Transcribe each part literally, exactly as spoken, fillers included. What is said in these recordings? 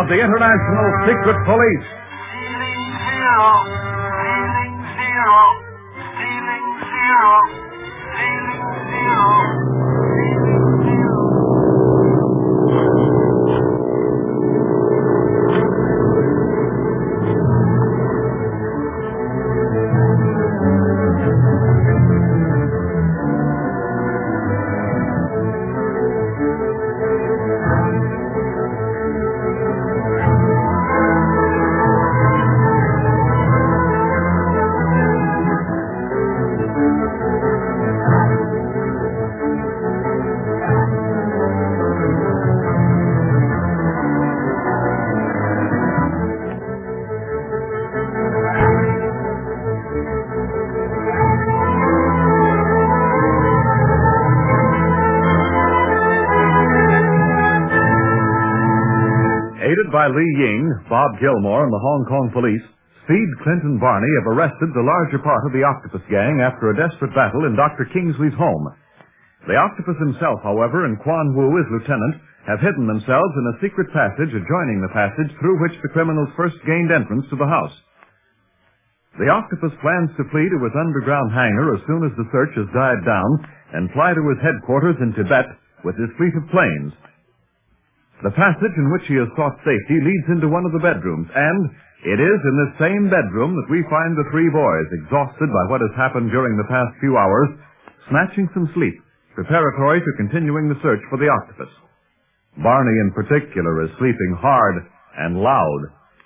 the International Secret Police. Feeling zero, feeling zero, feeling zero, feeling zero. Aided by Li Ying, Bob Gilmore, and the Hong Kong police, Speed, Clint, and Barney have arrested the larger part of the Octopus gang after a desperate battle in Doctor Kingsley's home. The Octopus himself, however, and Quan Wu, his lieutenant, have hidden themselves in a secret passage adjoining the passage through which the criminals first gained entrance to the house. The Octopus plans to flee to his underground hangar as soon as the search has died down and fly to his headquarters in Tibet with his fleet of planes. The passage in which he has sought safety leads into one of the bedrooms, and it is in this same bedroom that we find the three boys, exhausted by what has happened during the past few hours, snatching some sleep, preparatory to continuing the search for the Octopus. Barney, in particular, is sleeping hard and loud.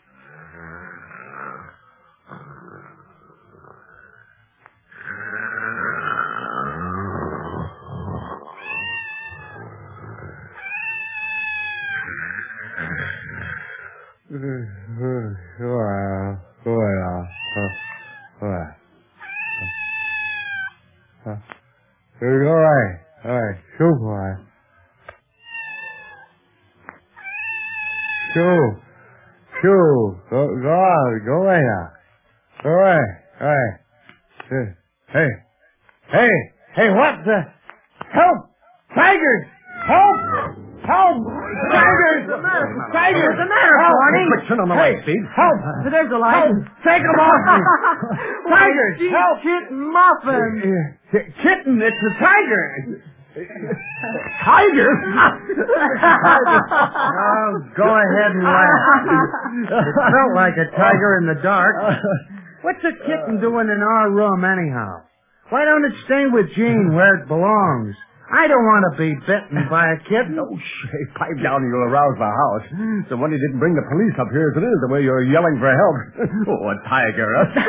Shoo, shoo, go, go out, go away now. Go away, all right. Hey, hey, hey, what the? Help! Tigers! Help! Help! Tigers! Tigers! What's the matter, Barney? Quick, turn on the light, Speed. Help! There's a light. Help! Take them off me! Tigers, Gee, help! Kitten Muffin. Uh, Kitten, it's a tiger! Tiger? Oh, go ahead and laugh. It felt like a tiger in the dark. What's a kitten doing in our room anyhow? Why don't it stay with Jean where it belongs? I don't want to be bitten by a kitten. Oh, shit. Pipe down and you'll arouse the house. So when he didn't bring the police up here as it is, the way you're yelling for help. Oh, a tiger.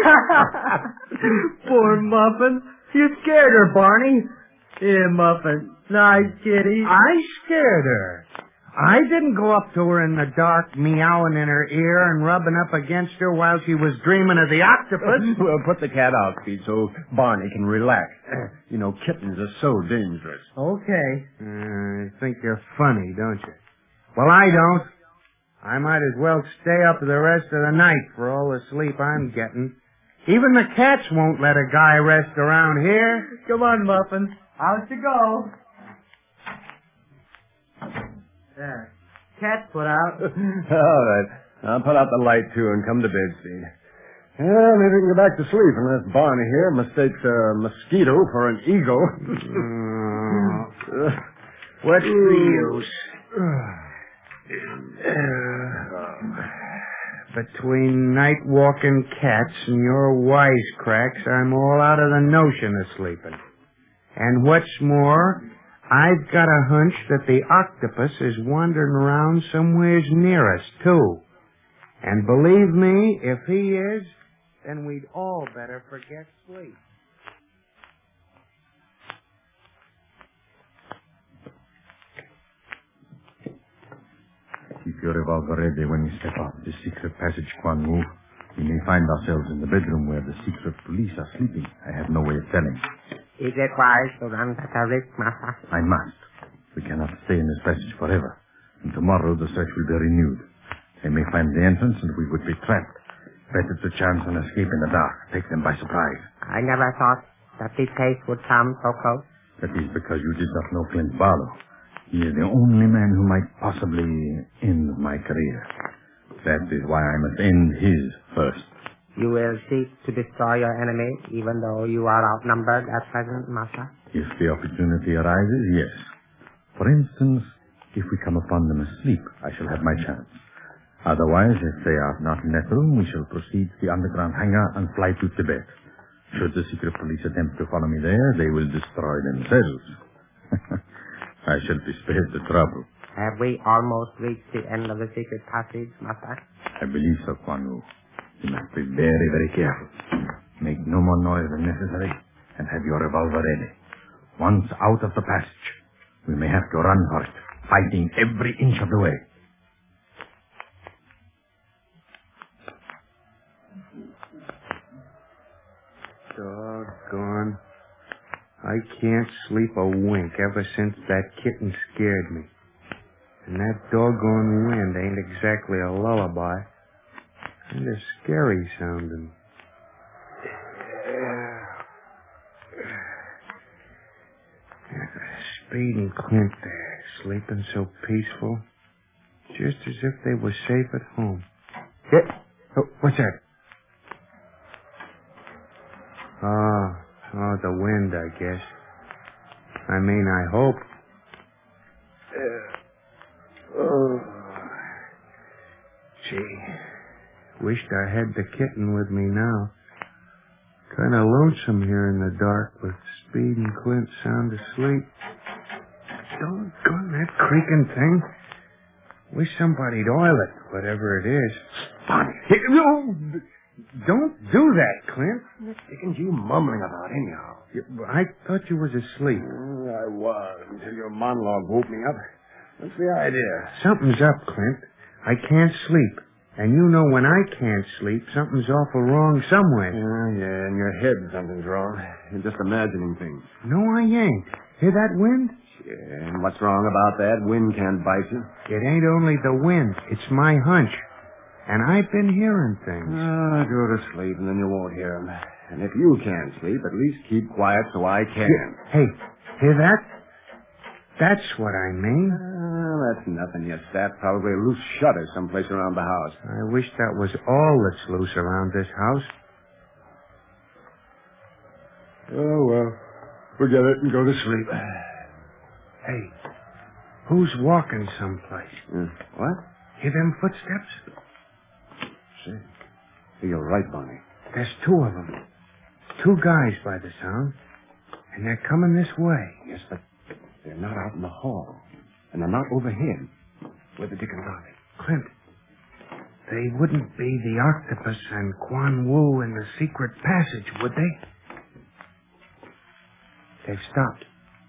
Poor Muffin. You scared her, Barney. Here, Muffin. Nice kitty. I scared her. I didn't go up to her in the dark, meowing in her ear and rubbing up against her while she was dreaming of the octopus. Well, put the cat out, Speed, so Barney can relax. You know, kittens are so dangerous. Okay. Uh, I think you're funny, don't you? Well, I don't. I might as well stay up the rest of the night for all the sleep I'm getting. Even the cats won't let a guy rest around here. Come on, Muffin. Out you go. There. Cat put out. All right. I'll put out the light, too, and come to bed, Speed. Well, maybe we can go back to sleep unless Barney here mistakes a mosquito for an eagle. uh, what's the use? Between night-walking cats and your wisecracks, I'm all out of the notion of sleeping. And what's more, I've got a hunch that the octopus is wandering around somewheres near us, too. And believe me, if he is, then we'd all better forget sleep. Keep your revolver ready when you step out the secret passage, Quan Wu. We may find ourselves in the bedroom where the secret police are sleeping. I have no way of telling. Is it wise to run such a risk, Master? I must. We cannot stay in this passage forever. And tomorrow the search will be renewed. They may find the entrance and we would be trapped. Better to chance an escape in the dark. Take them by surprise. I never thought that this case would come so close. That is because you did not know Clint Barlow. He is the only man who might possibly end my career. That is why I must end his first. You will seek to destroy your enemy, even though you are outnumbered at present, Master? If the opportunity arises, yes. For instance, if we come upon them asleep, I shall have my chance. Otherwise, if they are not in that room, we shall proceed to the underground hangar and fly to Tibet. Should the secret police attempt to follow me there, they will destroy themselves. I shall be spared the trouble. Have we almost reached the end of the secret passage, Master? I believe so, Quan Wu. You must be very, very careful. Make no more noise than necessary, and have your revolver ready. Once out of the passage, we may have to run for it, fighting every inch of the way. Doggone. I can't sleep a wink ever since that kitten scared me. And that doggone wind ain't exactly a lullaby. Kind of scary sounding. Speed and Clint there, sleeping so peaceful. Just as if they were safe at home. Yeah. Oh, what's that? Oh, oh, the wind, I guess. I mean, I hope. Uh, oh. Gee. Wished I had the kitten with me now. Kind of lonesome here in the dark with Speed and Clint sound asleep. Doggone that creaking thing. Wish somebody'd oil it, whatever it is. Bonnie. Hey, no! Don't do that, Clint. What the dickens you mumbling about, anyhow? I thought you was asleep. Mm, I was, until your monologue woke me up. What's the idea? Something's up, Clint. I can't sleep. And you know when I can't sleep, something's awful wrong somewhere. Yeah, yeah, in your head something's wrong. You're just imagining things. No, I ain't. Hear that wind? Yeah, and what's wrong about that? Wind can't bite you. It ain't only the wind. It's my hunch. And I've been hearing things. Ah, go to sleep and then you won't hear them. And if you can't sleep, at least keep quiet so I can. Yeah. Hey, hear that? That's what I mean. Ah, that's nothing, you sap. Probably a loose shutter someplace around the house. I wish that was all that's loose around this house. Oh, well. Forget it and go to sleep. Hey, who's walking someplace? Uh, what? Hear them footsteps? Say, you're right, Bonnie. There's two of them. Two guys by the sound. And they're coming this way. Yes, but they're not out in the hall. And they're not overhead. Where the dickens are they? Clint, they wouldn't be the octopus and Quan Wu in the secret passage, would they? They've stopped.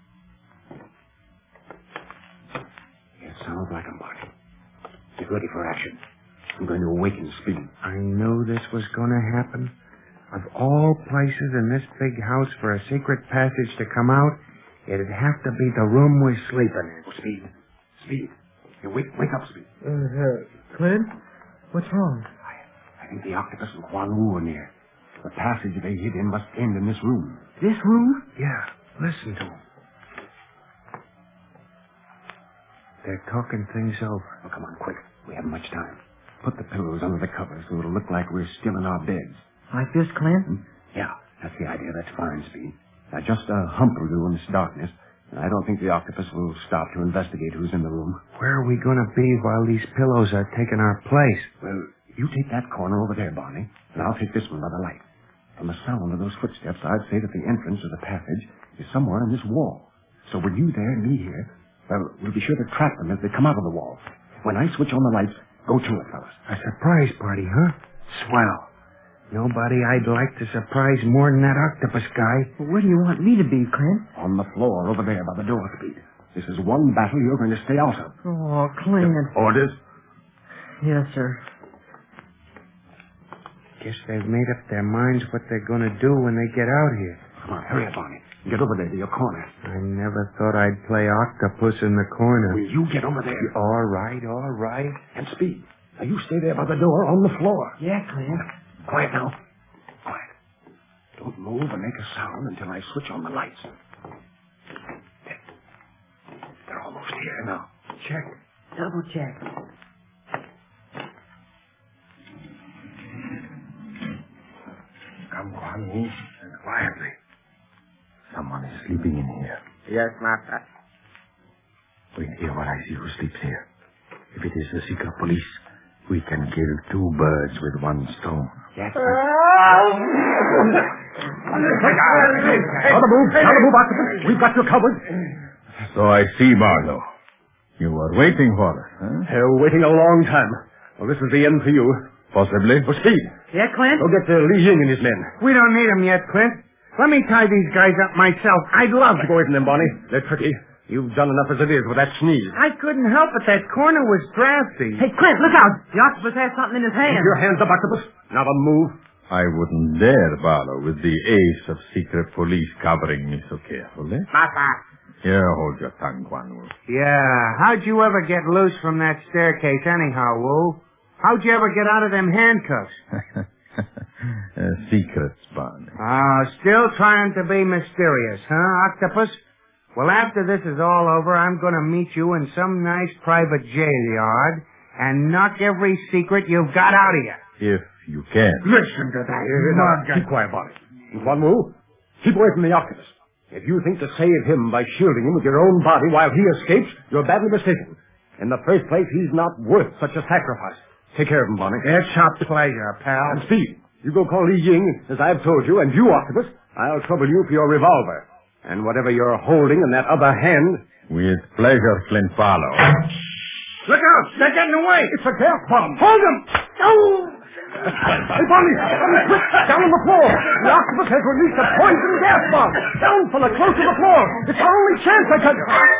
Yeah, sounds like them, Bonnie. Get ready for action. I'm going to awaken Speed. I knew this was going to happen. Of all places in this big house for a secret passage to come out, it'd have to be the room we're sleeping in. Oh, Speed. Speed. Hey, wake, wake up, Speed. Uh, uh, Clint? What's wrong? I, I think the octopus and Quan Wu are near. The passage they hid in must end in this room. This room? Yeah, listen to them. They're talking things over. Oh, come on, quick. We haven't much time. Put the pillows under the covers so it'll look like we're still in our beds. Like this, Clint? Hmm? Yeah, that's the idea. That's fine, Speed. Now, just a hump will do in this darkness, and I don't think the octopus will stop to investigate who's in the room. Where are we going to be while these pillows are taking our place? Well, you take that corner over there, Barney, and I'll take this one by the light. From the sound of those footsteps, I'd say that the entrance to the passage is somewhere in this wall. So with you there and me here, well, we'll be sure to trap them as they come out of the wall. When I switch on the lights, go to it, fellas. A surprise party, huh? Swell. Nobody I'd like to surprise more than that octopus guy. Well, where do you want me to be, Clint? On the floor over there by the door, Speed. This is one battle you're going to stay out of. Oh, Clint. Orders? Yes, sir. Guess they've made up their minds what they're going to do when they get out here. Come on, hurry up, Barney. Get over there to your corner. I never thought I'd play octopus in the corner. Will you get over there? All right, all right. And Speed, now you stay there by the door on the floor. Yeah, Clint. Quiet now. Quiet. Don't move or make a sound until I switch on the lights. They're almost here now. Check. Double check. Come, Kwani, and quietly. Someone is sleeping in here. Yes, master. Wait here while I see who sleeps here. If it is the secret police, we can kill two birds with one stone. Yes, Now the move, now the move, Octopus. We've got you covered. So I see, Marlowe. You were waiting for us, huh? Uh, waiting a long time. Well, this is the end for you. Possibly. Oh, Speed. Yeah, Clint? Go get uh, Li Ying and his men. We don't need 'em yet, Clint. Let me tie these guys up myself. I'd love Keep to. away from them, Bonnie. They're tricky. You've done enough as it is with that sneeze. I couldn't help it. That corner was drafty. Hey, Clint, look out. The octopus has something in his hand. Keep your hands up, Octopus. Now the move. I wouldn't dare, Barlow, with the ace of secret police covering me so carefully. Master. Here, hold your tongue, Quan Wu. Yeah, how'd you ever get loose from that staircase anyhow, Wu? How'd you ever get out of them handcuffs? uh, secrets, Barney. Ah, still trying to be mysterious, huh, Octopus? Well, after this is all over, I'm going to meet you in some nice private jail yard and knock every secret you've got out of you. If you can. Listen to that. Now, keep quiet, Bonnie. And Quan Wu, keep away from the Octopus. If you think to save him by shielding him with your own body while he escapes, you're badly mistaken. In the first place, he's not worth such a sacrifice. Take care of him, Bonnie. It's a pleasure, pal. And Speed, you go call Li Ying, as I've told you, and you, Octopus, I'll trouble you for your revolver. And whatever you're holding in that other hand... With pleasure, Flint Barlow. Look out! They're getting away! It's a gas bomb! Hold them! Oh! Hey, Bonnie! Bonnie, quick! Down on the floor! The Octopus has released a poison gas bomb! Down, fella, close to the floor! It's our only chance, I tell you!